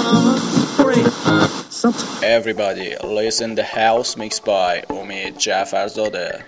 Everybody listen the house mix by امید جعفرزاده.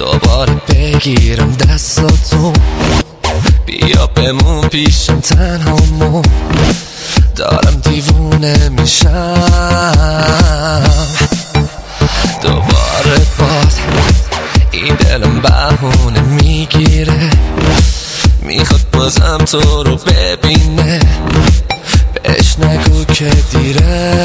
دوباره بگیرم دستاتو، بیا بمون پیشم تنهامون، دارم دیوونه میشم. دوباره باز این دلم بهونه میگیره، میخواد بازم تو رو ببینه، بهش نگو که دیره.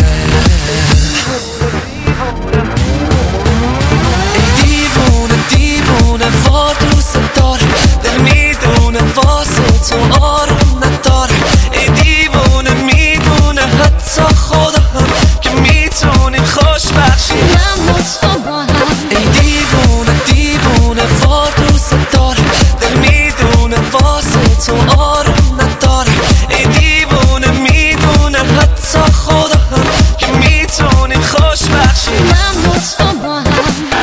ای دیوونه دیوونه وار دوست داره، دل میدونه واسه تو آروم نداره. ای دیوونه میدونه حتی خدا هم که میتونیم خوش بخشیم من و تو با هم. ای دیوونه دیوونه وار دوست داره، دل میدونه واسه تو آروم نداره. ای دیوونه میدونه حتی خدا هم که میتونیم خوش بخشیم من و تو با هم.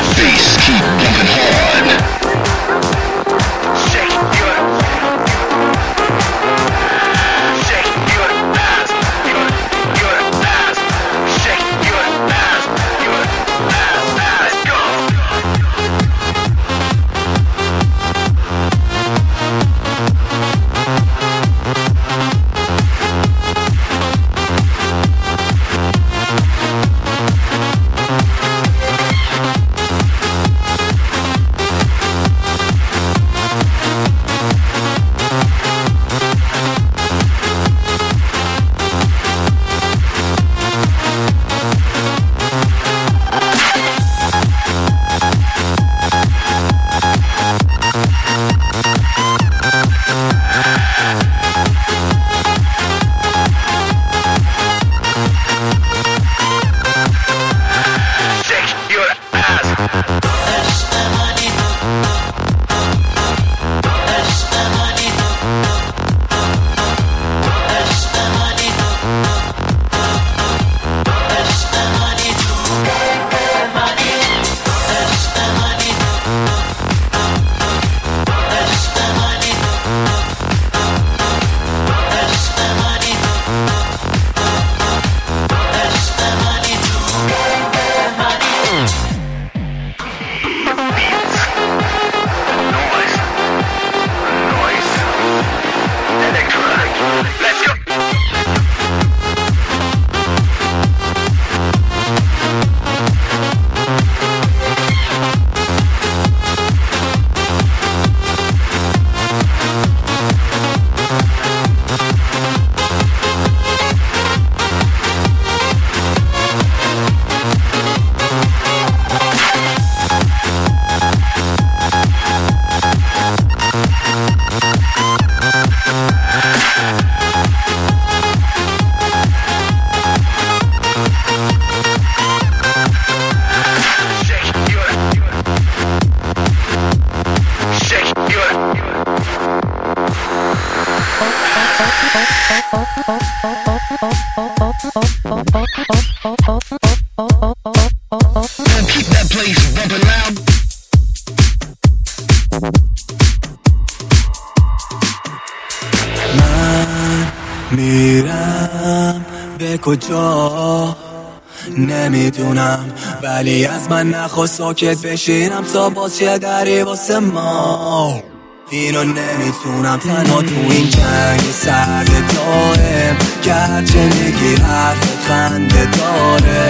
Keep that place bumping loud. من میرم به کجا نمیدونم، ولی از من نخواست ساکت بشینم تا باز چه دری واسه ما. اینو نمیتونم تنها تو این جنگ سرد دارم، گرچه میگی حرفت خنده داره.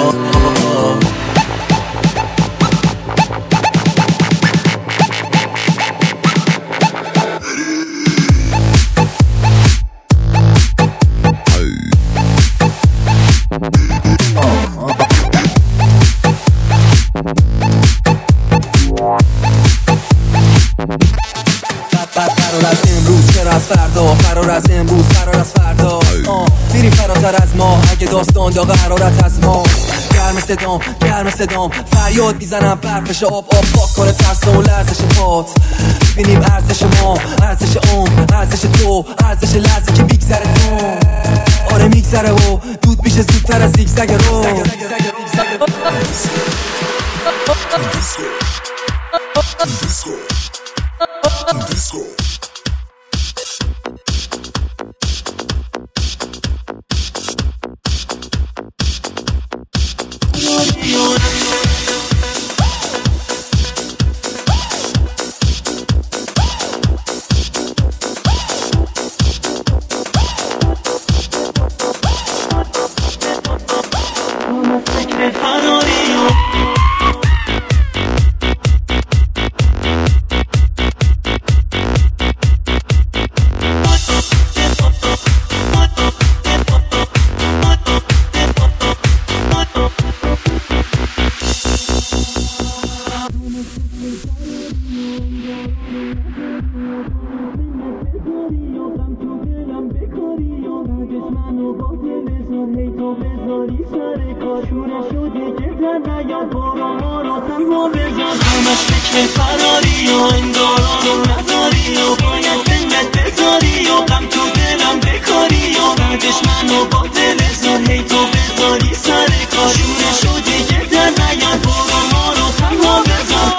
فرار از امروز چرا از فردا، فرار از امروز فرار از فردا. میریم فراتر از ما اگه داستان داغ حرارت از ما. گرم صدام گرم صدام فریاد میزنم برفش آب پاک کنه ترس و لرزش پات. ببینیم ارزش ما، ارزش عمر، ارزش تو، ارزش لحظه که میگذره تو. آره میگذره و دود میشه زودتر از زیگزگ رو. تو بذاری سر کار شورشو دیگه در نیاد برو ما رو تنها بذار همش فکر فراری و انگارا رو نداری و باید بلت بذاری و غم تو دلم بکاری و بعدش منو با دل زار هی تو بذاری سر کار شورشو دیگه در نیاد برو ما رو تنها بذار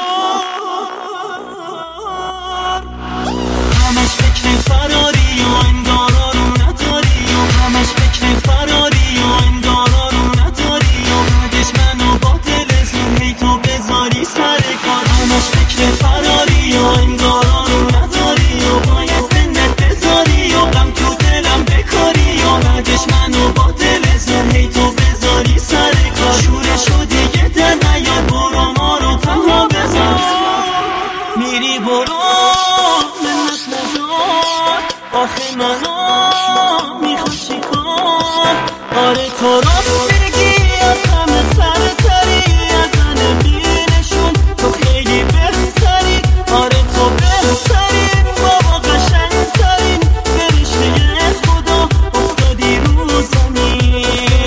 همش فکر فراری و انگارا رو نداری و همش فکر فراری و انگارا رو نداری و بعدش منو با دل زور هی تو بذاری سر کار همش فکر فراری و انگارا رو نداری و باید بنت بذاری و غم تو دلم بکاری و بعدش منو با دل زور هی تو بذاری سر کار شورشو دیگه در نیاد برو ما رو تنها بذار میری برو منت نزار آخه منو میخواد چی کار آره تو راست میگی از همه سرتری از همه بینشون تو خیلی بهتری آره تو بهترین بابا قشنگترین فرشته خدا افتادی رو زمین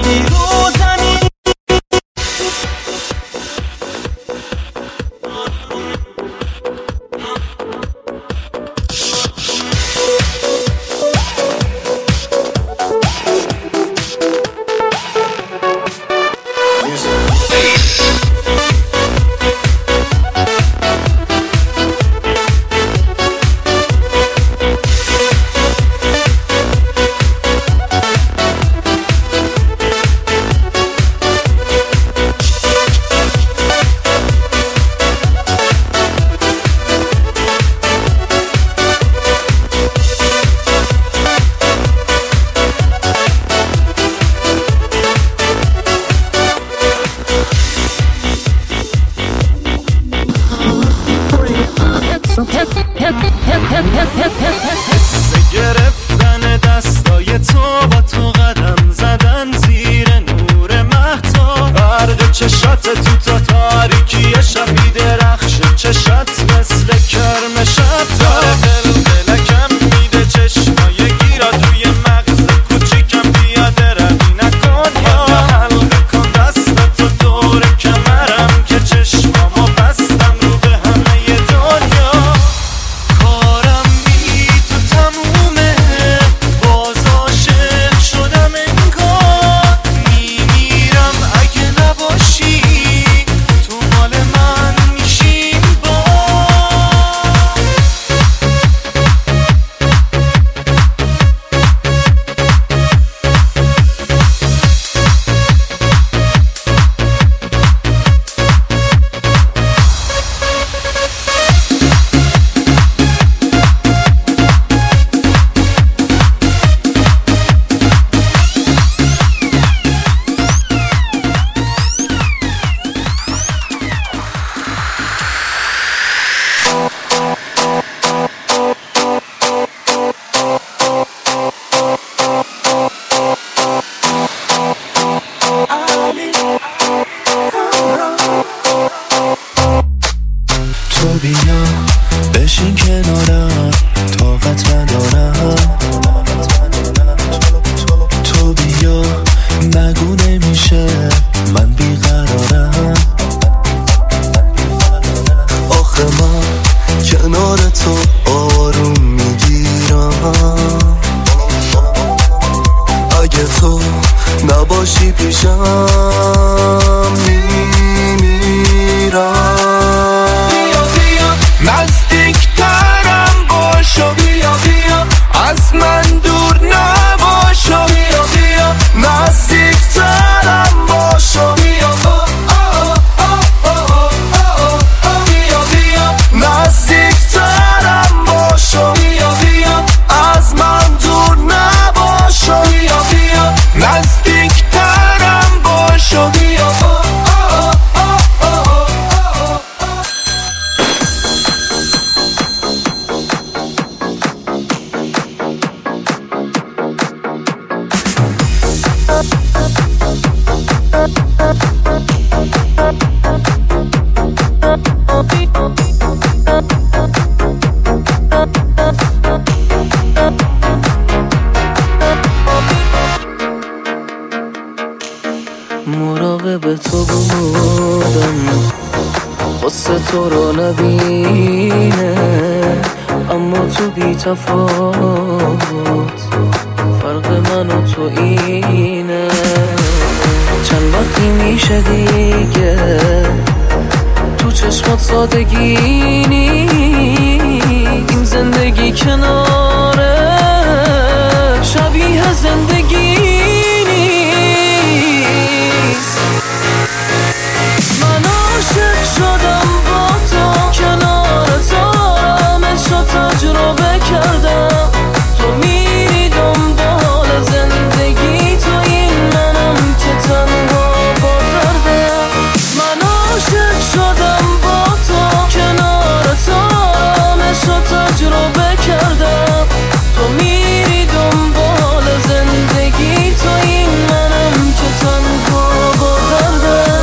گرفتن دستای تو با تو قدم زدن زیر نور مهتاب برق چشات تو تا تاریکی شبی درخش چشات مثل کرم شب داره دلکم میده چشمای گیرات روی مغز کوچیکم پیاده روی نکن یا حلقه کن دست تو دور کمرم که چشمامو بستم رو به همه دنیا کارم بی تو تمومه باز عاشق شدم انگار میمیرم اگه نباشی تو مال من میشیم با تو بیا بشین کنارم طاقت ندارم تو بیا نگو نمیشه من بیقرارم آخه من کنار تو آروم میگیرم اگه تو نباشی پیشم میمیرم نزدیکترم باشو بیا بیا از من دور نباشو بیا بیا نزدیکترم باشو بیا بیا بیا نزدیکترم باشو بیا بیا از من دور نباشو بیا بیا نزدیکترم باشو بیا تو رو نبینه، اما تو بی تفاوت فرق من و تو اینه. چند وقتی میشه دیگه تو چشمات سادگی این زندگی کناره شبیه زندگی نیست. من عاشق شدم با تو، کنار تو همه شو تجربه کردم. تو میری دنبال زندگی، تو این منم که تنها با دردم. من عاشق شدم با تو، کنار تو همه شو تجربه کردم. تو میری دنبال زندگی، تو این منم که تنها با دردم.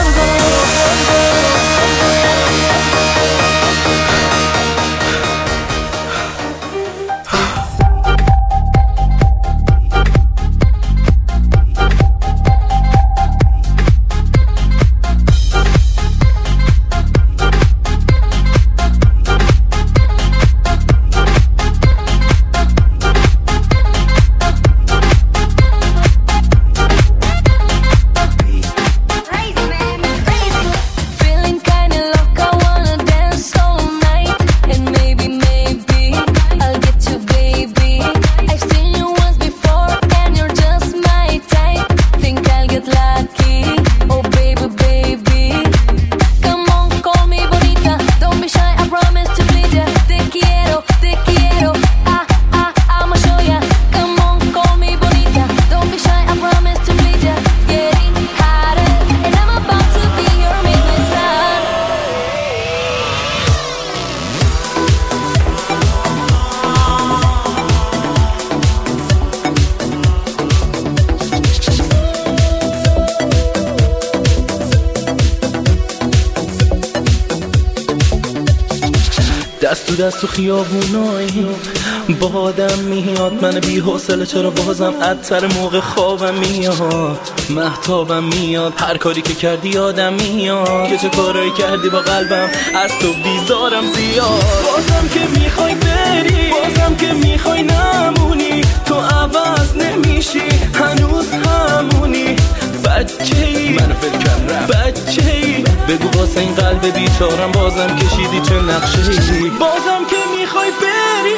دست تو دست تو خیابونایی با آدم میاد، من بی حوصله چرا بازم عطر موقع خوابم میاد، مهتابم میاد، هر کاری که کردی یادم میاد که چه کارایی کردی با قلبم، از تو بیزارم زیاد. بازم که میخوای بری، بازم که میخوای نمونی، تو عوض نمیشی هنوز همونی. بچه‌ای منو فکر کردم، بچه‌ای بگو واسه این قلب بیچارم بازم کشیدی چه نقشه‌ای. بازم که میخوای بری،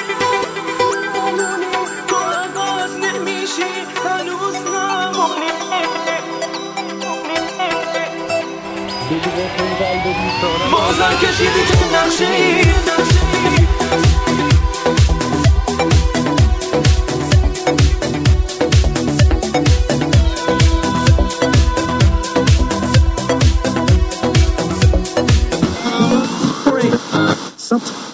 تو عوض نمیشی هنوز همونی. بگو واسه این قلب بیچارم بازم کشیدی چه نقشه‌ای. Something.